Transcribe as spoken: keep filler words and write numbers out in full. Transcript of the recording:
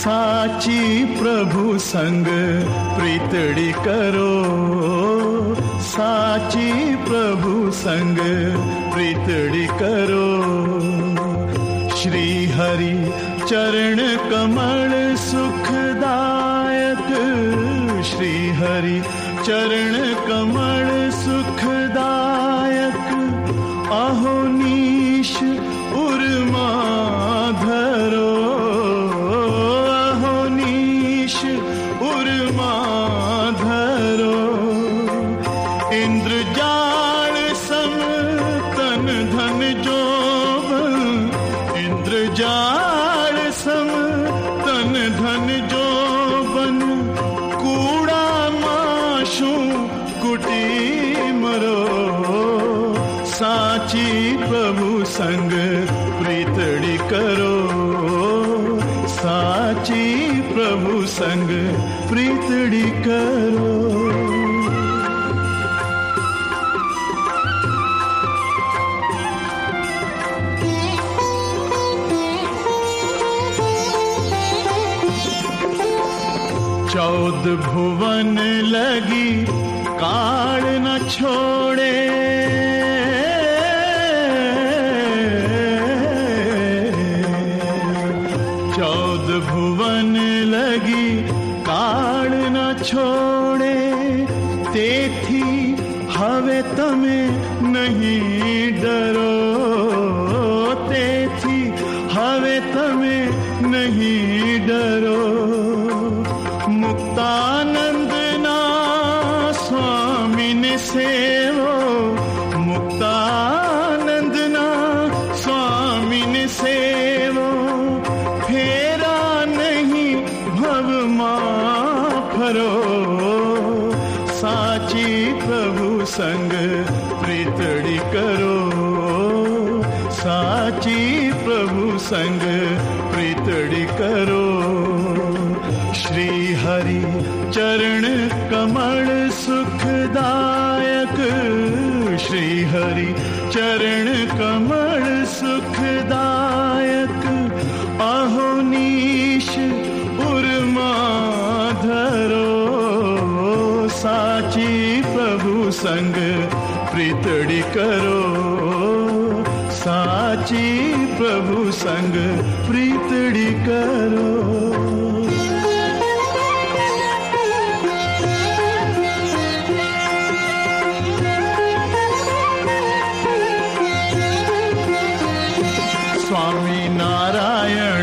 साची प्रभु संग प्रीतड़ी करो, साची प्रभु संग प्रीतड़ी करो। श्री हरि चरण कमल सुखदायक, श्री हरि चरण कमल सुखदायक। अहोनीश उर्मा धरो, अहोनीश उर्मा धरो। इंद्रजाल सम तन धन जोबन, इंद्रजाल सम तन धन जोबन। कूड़ा माशू कुटी मरो, साची प्रभु संग प्रीतड़ी करो, साची प्रभु संग प्रीतड़ी करो। चौद भुवन लगी काल न छोड़े, चौद भुवन लगी काल न छोड़े। तेथी हवे तमे नहीं डरो, तेथी हवे तमे नहीं डरो। मुक्तानंद ना स्वामी ने सेवो, मुक्तानंद ना स्वामी ने सेवो। फेरा नहीं भव माफरो, साची प्रभु संग प्रीतड़ी करो, साची प्रभु संग प्रीतड़ी करो। श्री हरि चरण कमल सुखदायक, श्री हरि चरण कमल सुखदायक। अहोनीश उर्मा धरो, साची प्रभु संग प्रीतड़ी करो, साची प्रभु संग प्रीतड़ी करो। स्वामी नारायण